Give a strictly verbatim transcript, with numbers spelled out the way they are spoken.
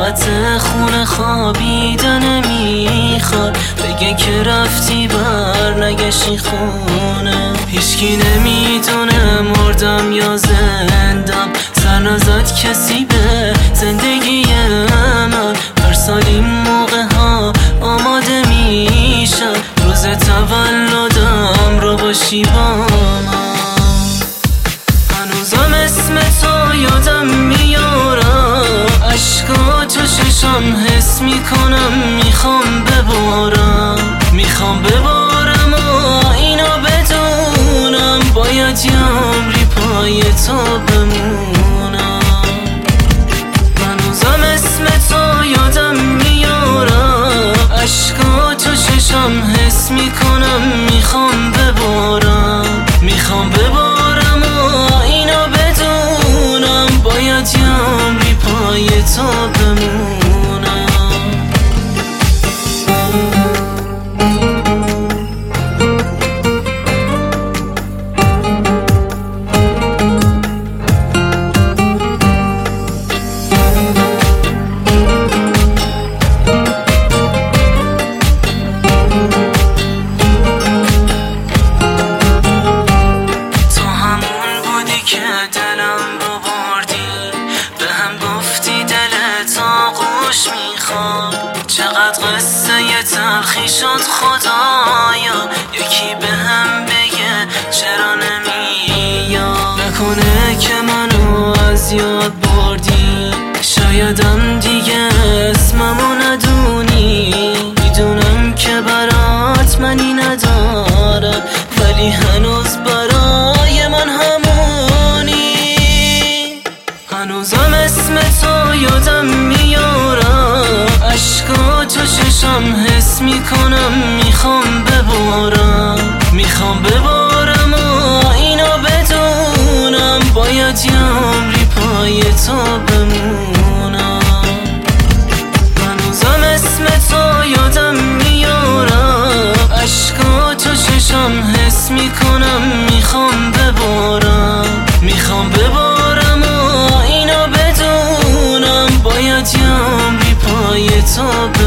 ساعت خونه خوابیدن میخواد، بگه که رفتی بر نگشی خونه. هیچکی نمیدونه مردم یا زندم، سر نزد کسی به زندگی من. هر سال این موقع ها آماده میشم، روز تولدم رو باشی با من. هنوزم اسم تو یادم میارم، عشقاتو چشم حس میکنم، میخوام ببارم میخوام ببارم و اینو بدونم، باید یه عمری پای تو بمونم. هنوزم اسم تو یادم میارم، عشقاتو چشم حس میکنم، میخوام ببارم میخوام ببارم و اینو بدونم، باید یه عمری پای تو بمونم. چقدر قصه ی تلخی شد خدایا، یکی به هم بگه چرا نمیاد. نکنه که منو از یاد بردی، شایدم دیگه اسممو ندونی. میدونم که برات منی ندارم، ولی هنوز برای من همونی. هنوزم اسم تو یادم میارم، عشقاتو چشم حس میکنم، میخوام ببارم میخوام ببارم و اینو بدونم، باید یه عمری پای تو بمونم. هنوزم اسم تو یادم میارم، عشقاتو چشم حس میکنم، میخوام ببارم میخوام ببارم و اینو بدونم، باید یه عمری پای تو